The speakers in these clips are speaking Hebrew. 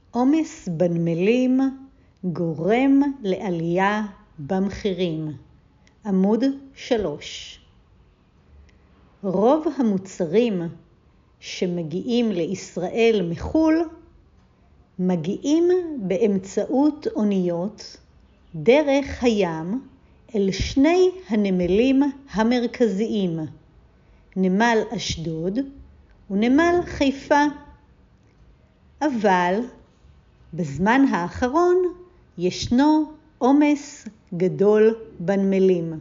עומס בנמלים גורם לעלייה במחירים. עמוד 3. רוב המוצרים שמגיעים לישראל מחול מגיעים באמצעות אוניות דרך הים אל שני הנמלים המרכזיים, נמל אשדוד ונמל חיפה. אבל בזמן האחרון ישנו עומס גדול בנמלים.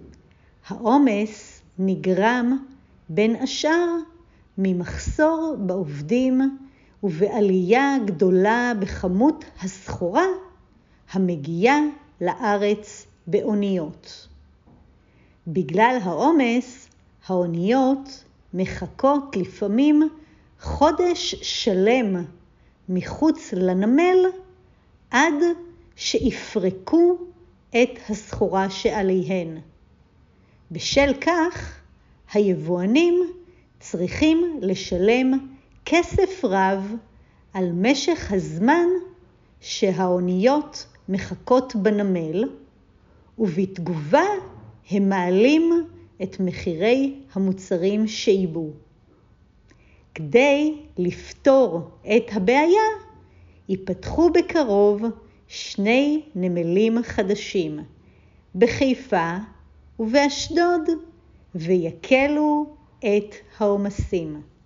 העומס נגרם בין השאר ממחסור בעובדים ובעלייה גדולה בכמות הסחורה המגיעה לארץ באוניות. בגלל העומס, האוניות מחכות לפעמים חודש שלם מחוץ לנמל עד שיפרקו את הסחורה שעליהן. בשל כך, היבואנים צריכים לשלם כסף רב על משך הזמן שהאוניות מחכות בנמל, ובתגובה הם מעלים את מחירי המוצרים שייבאו. כדי לפתור את הבעיה, ייפתחו בקרוב שני נמלים חדשים, בחיפה ובאשדוד, ויקלו את העומסים.